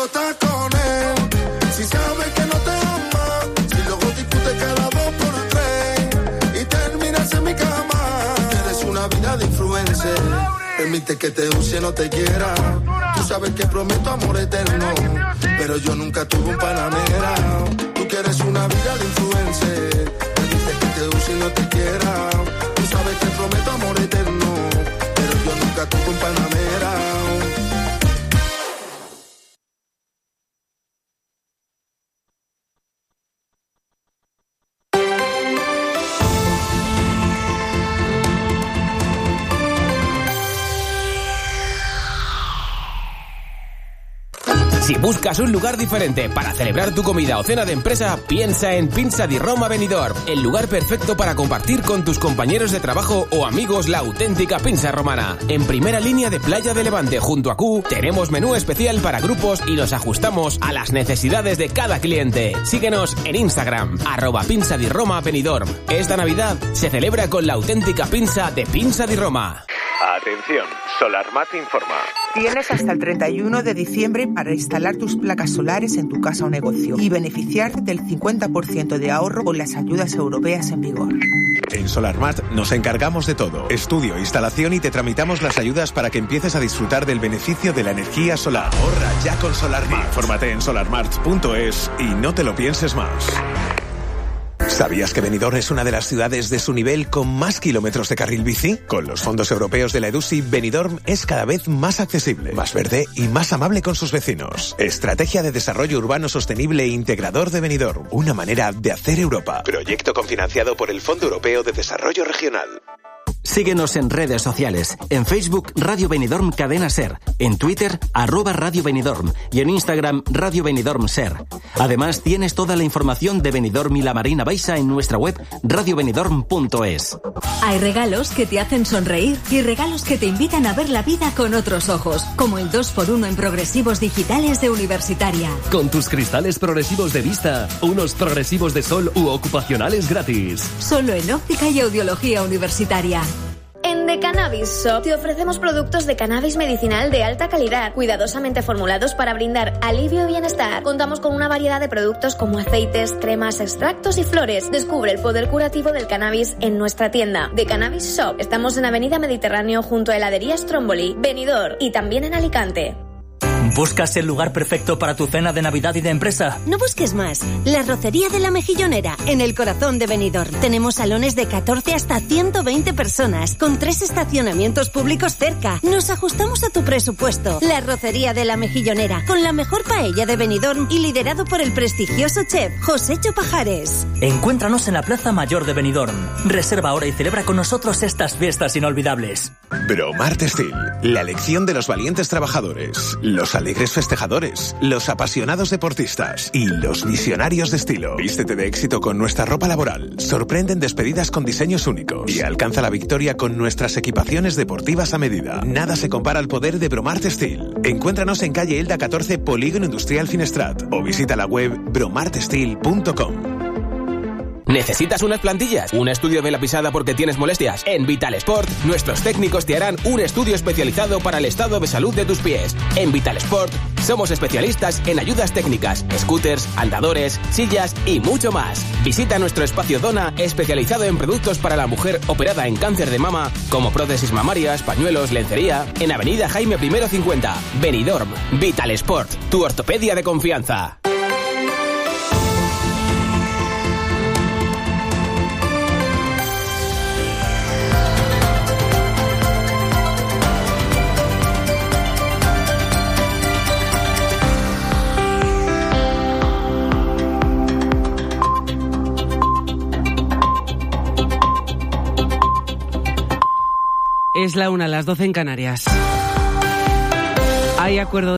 estás con él? Si sabes que no te ama, si luego discutes cada 2x3 y terminas en mi cama. Eres una vida de influencer, permite que te use, no te quiera. Tú sabes que prometo amor eterno, pero yo nunca tuve un panamera. Tú quieres una vida de influencer, permite que te use y no te quiera. Tú sabes que prometo amor eterno, pero yo nunca tuve un panamera. Si buscas un lugar diferente para celebrar tu comida o cena de empresa, piensa en Pinza di Roma Benidorm, el lugar perfecto para compartir con tus compañeros de trabajo o amigos la auténtica pinza romana. En primera línea de Playa de Levante, junto a Q, tenemos menú especial para grupos y nos ajustamos a las necesidades de cada cliente. Síguenos en Instagram, @Pinza di Roma Benidorm. Esta Navidad se celebra con la auténtica pinza de Pinza di Roma. Atención, Solarmat informa. Tienes hasta el 31 de diciembre para instalar tus placas solares en tu casa o negocio y beneficiarte del 50% de ahorro con las ayudas europeas en vigor. En Solarmat nos encargamos de todo. Estudio, instalación y te tramitamos las ayudas para que empieces a disfrutar del beneficio de la energía solar. Ahorra ya con Solarmat. Infórmate en solarmart.es y no te lo pienses más. ¿Sabías que Benidorm es una de las ciudades de su nivel con más kilómetros de carril bici? Con los fondos europeos de la EDUSI, Benidorm es cada vez más accesible, más verde y más amable con sus vecinos. Estrategia de Desarrollo Urbano Sostenible e Integrador de Benidorm. Una manera de hacer Europa. Proyecto cofinanciado por el Fondo Europeo de Desarrollo Regional. Síguenos en redes sociales. En Facebook, Radio Benidorm Cadena Ser. En Twitter, @Radio Benidorm. Y en Instagram, Radio Benidorm Ser. Además, tienes toda la información de Benidorm y la Marina Baixa en nuestra web radiobenidorm.es. Hay regalos que te hacen sonreír y regalos que te invitan a ver la vida con otros ojos, como el 2x1 en progresivos digitales de Universitaria. Con tus cristales progresivos de vista, unos progresivos de sol u ocupacionales gratis. Solo en óptica y audiología Universitaria. En The Cannabis Shop te ofrecemos productos de cannabis medicinal de alta calidad, cuidadosamente formulados para brindar alivio y bienestar. Contamos con una variedad de productos como aceites, cremas, extractos y flores. Descubre el poder curativo del cannabis en nuestra tienda. The Cannabis Shop. Estamos en Avenida Mediterráneo junto a Heladería Stromboli, Benidorm y también en Alicante. ¿Buscas el lugar perfecto para tu cena de Navidad y de empresa? No busques más. La Rocería de la Mejillonera, en el corazón de Benidorm. Tenemos salones de 14 hasta 120 personas, con 3 estacionamientos públicos cerca. Nos ajustamos a tu presupuesto. La Rocería de la Mejillonera, con la mejor paella de Benidorm y liderado por el prestigioso chef Josécho Pajares. Encuéntranos en la Plaza Mayor de Benidorm. Reserva ahora y celebra con nosotros estas fiestas inolvidables. Bromart Steel, la elección de los valientes trabajadores, los alegres festejadores, los apasionados deportistas y los visionarios de estilo. Vístete de éxito con nuestra ropa laboral, sorprende en despedidas con diseños únicos y alcanza la victoria con nuestras equipaciones deportivas a medida. Nada se compara al poder de Bromart Steel. Encuéntranos en calle Elda 14, Polígono Industrial Finestrat, o visita la web bromartsteel.com. ¿Necesitas unas plantillas? ¿Un estudio de la pisada porque tienes molestias? En Vital Sport, nuestros técnicos te harán un estudio especializado para el estado de salud de tus pies. En Vital Sport, somos especialistas en ayudas técnicas, scooters, andadores, sillas y mucho más. Visita nuestro espacio Dona, especializado en productos para la mujer operada en cáncer de mama, como prótesis mamarias, pañuelos, lencería, en Avenida Jaime I 50, Benidorm. Vital Sport, tu ortopedia de confianza. Es la 1, las 12 en Canarias. Hay acuerdo